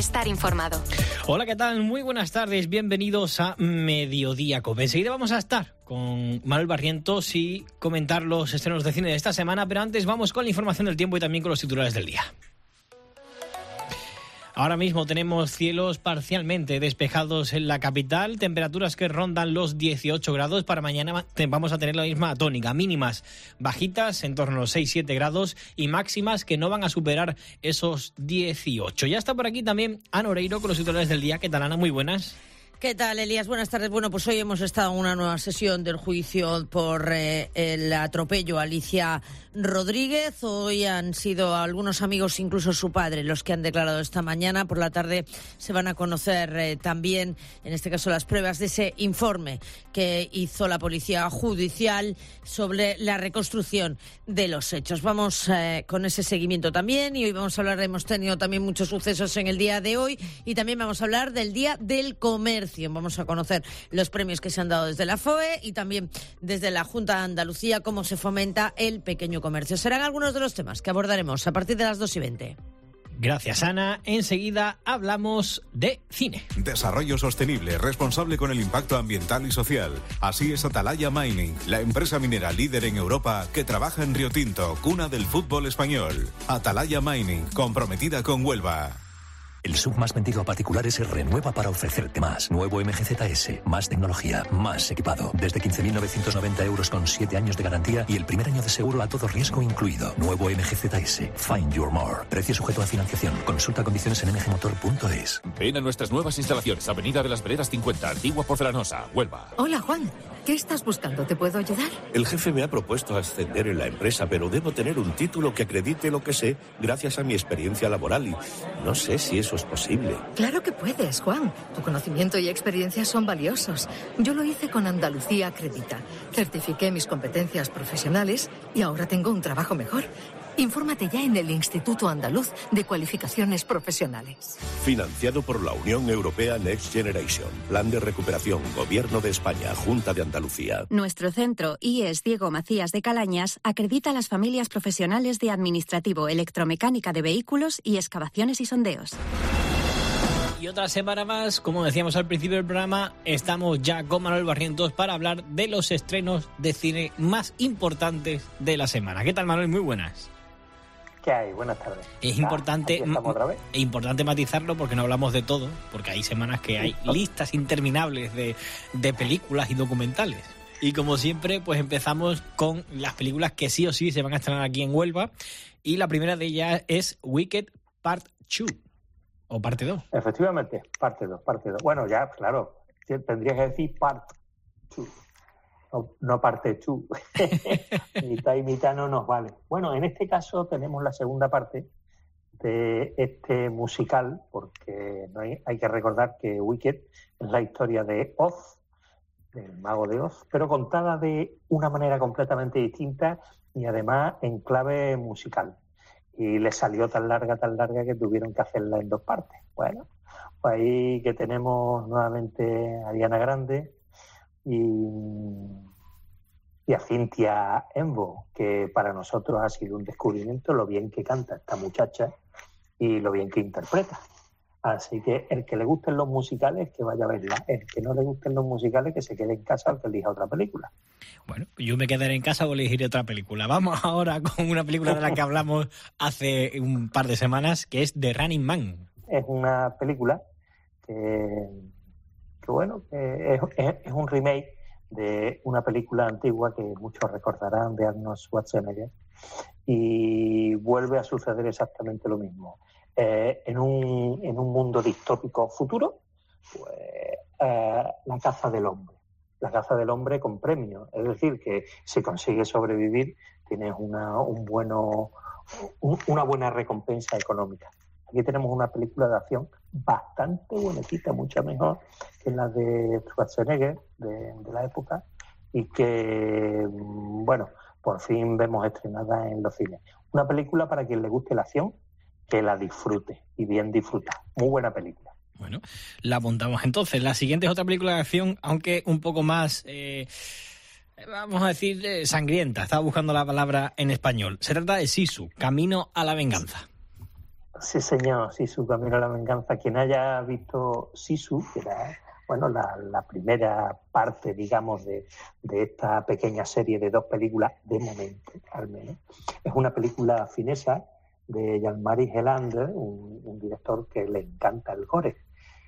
estar informado. Hola, ¿qué tal? Muy buenas tardes, bienvenidos a Mediodía Cope. Enseguida vamos a estar con Manuel Barrientos y comentar los estrenos de cine de esta semana, pero antes vamos con la información del tiempo y también con los titulares del día. Ahora mismo tenemos cielos parcialmente despejados en la capital, temperaturas que rondan los 18 grados. Para mañana vamos a tener la misma tónica, mínimas bajitas en torno a los 6-7 grados y máximas que no van a superar esos 18. Ya está por aquí también Ana Oreiro con los titulares del día. ¿Qué tal, Ana? Muy buenas. ¿Qué tal, Elías? Buenas tardes. Bueno, pues hoy hemos estado en una nueva sesión del juicio por el atropello a Alicia Rodríguez. Hoy han sido algunos amigos, incluso su padre, los que han declarado esta mañana. Por la tarde se van a conocer también, en este caso, las pruebas de ese informe que hizo la Policía Judicial sobre la reconstrucción de los hechos. Vamos con ese seguimiento también, y hoy vamos a hablar, hemos tenido también muchos sucesos en el día de hoy, y también vamos a hablar del Día del Comercio. Vamos a conocer los premios que se han dado desde la FOE y también desde la Junta de Andalucía, cómo se fomenta el pequeño comercio. Serán algunos de los temas que abordaremos a partir de las 2:20. Gracias, Ana. Enseguida hablamos de cine. Desarrollo sostenible, responsable con el impacto ambiental y social. Así es Atalaya Mining, la empresa minera líder en Europa que trabaja en Río Tinto, cuna del fútbol español. Atalaya Mining, comprometida con Huelva. El SUV más vendido a particulares se renueva para ofrecerte más. Nuevo MGZS, más tecnología, más equipado. Desde 15.990 euros con 7 años de garantía y el primer año de seguro a todo riesgo incluido. Nuevo MGZS, Find Your More. Precio sujeto a financiación. Consulta condiciones en mgmotor.es. Ven a nuestras nuevas instalaciones, Avenida de las Veredas 50, Antigua Porcelanosa, Huelva. Hola, Juan. ¿Qué estás buscando? ¿Te puedo ayudar? El jefe me ha propuesto ascender en la empresa, pero debo tener un título que acredite lo que sé gracias a mi experiencia laboral y no sé si eso es posible. Claro que puedes, Juan. Tu conocimiento y experiencia son valiosos. Yo lo hice con Andalucía Acredita. Certifiqué mis competencias profesionales y ahora tengo un trabajo mejor. Infórmate ya en el Instituto Andaluz de Cualificaciones Profesionales. Financiado por la Unión Europea Next Generation. Plan de recuperación. Gobierno de España. Junta de Andalucía. Nuestro centro, IES Diego Macías de Calañas, acredita a las familias profesionales de administrativo, electromecánica de vehículos y excavaciones y sondeos. Y otra semana más, como decíamos al principio del programa, estamos ya con Manuel Barrientos para hablar de los estrenos de cine más importantes de la semana. ¿Qué tal, Manuel? Muy buenas. ¿Qué hay? Buenas tardes. Es importante matizarlo porque no hablamos de todo, porque hay semanas que hay listas interminables de películas y documentales. Y como siempre, pues empezamos con las películas que sí o sí se van a estrenar aquí en Huelva. Y la primera de ellas es Wicked Part 2, o parte 2. Efectivamente, parte 2. Bueno, ya, claro, tendría que decir Part 2. No parte 2. Mitad y mitad no nos vale. Bueno, en este caso tenemos la segunda parte de este musical, porque hay que recordar que Wicked es la historia de Oz, del mago de Oz, pero contada de una manera completamente distinta y además en clave musical. Y le salió tan larga que tuvieron que hacerla en 2 partes. Bueno, pues ahí que tenemos nuevamente a Ariana Grande y a Cynthia Envo, que para nosotros ha sido un descubrimiento lo bien que canta esta muchacha y lo bien que interpreta. Así que el que le gusten los musicales, que vaya a verla. El que no le gusten los musicales, que se quede en casa o que elija otra película. Bueno, yo me quedaré en casa o elegiré otra película. Vamos ahora con una película de la que hablamos hace un par de semanas, que es The Running Man. Es una película que es un remake de una película antigua que muchos recordarán, de Arnold Schwarzenegger, y vuelve a suceder exactamente lo mismo. En un mundo distópico futuro, pues, la caza del hombre con premio, es decir, que si consigues sobrevivir tienes una buena recompensa económica. Aquí tenemos una película de acción bastante buenecita, mucho mejor que la de Schwarzenegger de la época, y que, bueno, por fin vemos estrenada en los cines. Una película para quien le guste la acción, que la disfrute, y bien disfruta. Muy buena película. Bueno, la apuntamos entonces. La siguiente es otra película de acción, aunque un poco más, vamos a decir, sangrienta. Estaba buscando la palabra en español. Se trata de Sisu, Camino a la Venganza. Sí, señor, Sisu, Camino a la Venganza. Quien haya visto Sisu, que era la primera parte, digamos, de esta pequeña serie de 2 películas, de momento, al menos, es una película finesa de Jan-Marie Helander, un director que le encanta el gore.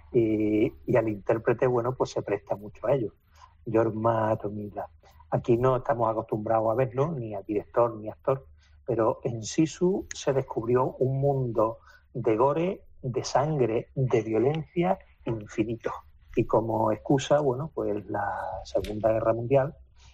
Y al intérprete, pues se presta mucho a ello. Jorma Tommila. Aquí no estamos acostumbrados a verlo, ni a director ni actor, pero en Sisu se descubrió un mundo de gore, de sangre, de violencia infinito. Y como excusa, pues la Segunda Guerra Mundial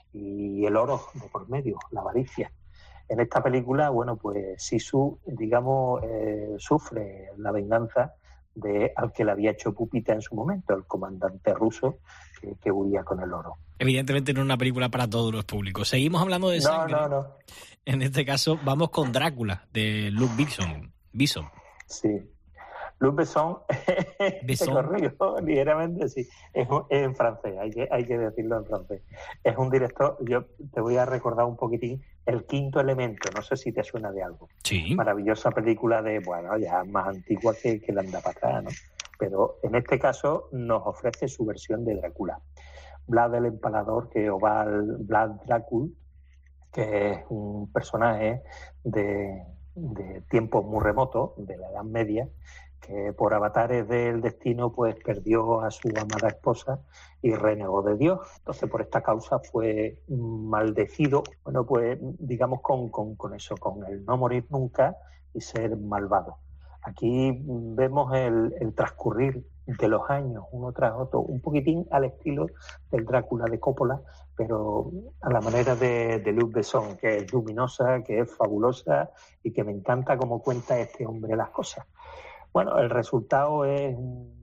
y el oro de por medio, la avaricia. En esta película, pues Sisu, digamos, sufre la venganza al que le había hecho pupita en su momento, el comandante ruso que huía con el oro. Evidentemente no es una película para todos los públicos. Seguimos hablando de sangre. No. En este caso vamos con Drácula, de Luc Besson. Sí. Luc Besson, te corrijo ligeramente, sí. Es en francés, hay que decirlo en francés. Es un director, yo te voy a recordar un poquitín, El Quinto Elemento, no sé si te suena de algo. Sí. Maravillosa película ya más antigua que la anda para atrás, ¿no? Pero en este caso nos ofrece su versión de Drácula. Vlad el Empalador, Vlad Dracul, que es un personaje de tiempos muy remotos, de la Edad Media, que por avatares del destino pues perdió a su amada esposa y renegó de Dios. Entonces por esta causa fue maldecido, pues digamos con eso, con el no morir nunca y ser malvado. Aquí vemos el transcurrir de los años uno tras otro, un poquitín al estilo del Drácula de Coppola, pero a la manera de Luc Besson, que es luminosa, que es fabulosa y que me encanta cómo cuenta este hombre las cosas. El resultado es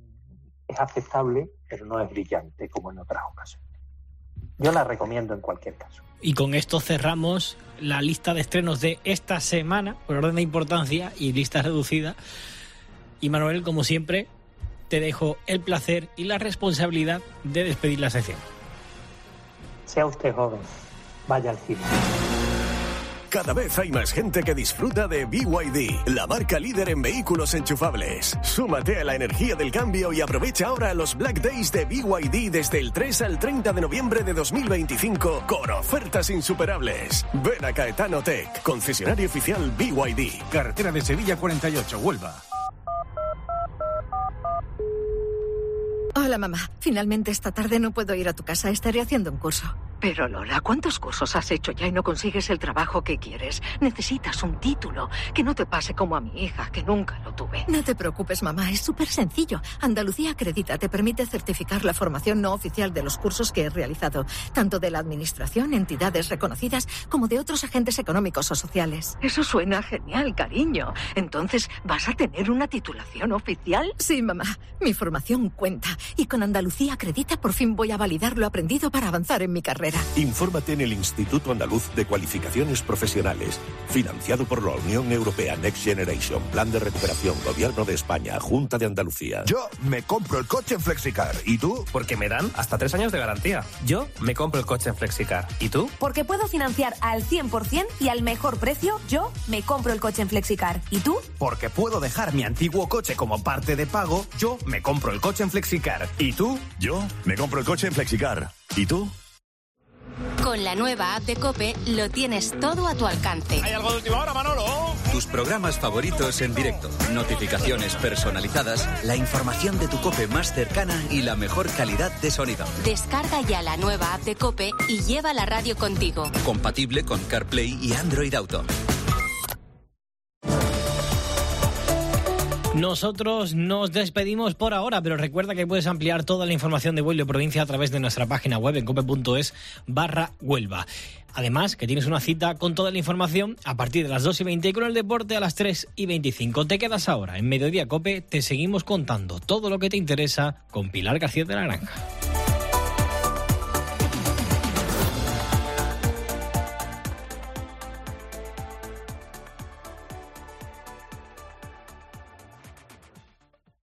aceptable, pero no es brillante como en otras ocasiones. Yo la recomiendo en cualquier caso. Y con esto cerramos la lista de estrenos de esta semana, por orden de importancia y lista reducida. Y Manuel, como siempre, te dejo el placer y la responsabilidad de despedir la sección. Sea usted joven, vaya al cine. Cada vez hay más gente que disfruta de BYD, la marca líder en vehículos enchufables. Súmate a la energía del cambio y aprovecha ahora los Black Days de BYD desde el 3 al 30 de noviembre de 2025 con ofertas insuperables. Ven a Caetano Tech, concesionario oficial BYD. Carretera de Sevilla 48, Huelva. Hola, mamá. Finalmente esta tarde no puedo ir a tu casa. Estaré haciendo un curso. Pero Lola, ¿cuántos cursos has hecho ya y no consigues el trabajo que quieres? Necesitas un título. Que no te pase como a mi hija, que nunca lo tuve. No te preocupes, mamá. Es súper sencillo. Andalucía Acredita te permite certificar la formación no oficial de los cursos que he realizado, tanto de la administración, entidades reconocidas, como de otros agentes económicos o sociales. Eso suena genial, cariño. Entonces, ¿vas a tener una titulación oficial? Sí, mamá. Mi formación cuenta. Y con Andalucía Acredita por fin voy a validar lo aprendido para avanzar en mi carrera. Infórmate en el Instituto Andaluz de Cualificaciones Profesionales, financiado por la Unión Europea Next Generation, Plan de Recuperación, Gobierno de España, Junta de Andalucía. Yo me compro el coche en Flexicar. ¿Y tú? Porque me dan hasta 3 años de garantía. Yo me compro el coche en Flexicar. ¿Y tú? Porque puedo financiar al 100% y al mejor precio. Yo me compro el coche en Flexicar. ¿Y tú? Porque puedo dejar mi antiguo coche como parte de pago. Yo me compro el coche en Flexicar. ¿Y tú? Yo me compro el coche en Flexicar. ¿Y tú? Con la nueva app de COPE lo tienes todo a tu alcance. ¿Hay algo de última hora, Manolo? Tus programas favoritos en directo, notificaciones personalizadas, la información de tu COPE más cercana y la mejor calidad de sonido. Descarga ya la nueva app de COPE y lleva la radio contigo. Compatible con CarPlay y Android Auto. Nosotros nos despedimos por ahora, pero recuerda que puedes ampliar toda la información de vuelo y provincia a través de nuestra página web en cope.es/Huelva. Además, que tienes una cita con toda la información a partir de las 2:20 y con el deporte a las 3:25. Te quedas ahora en Mediodía Cope, te seguimos contando todo lo que te interesa con Pilar García de la Granja.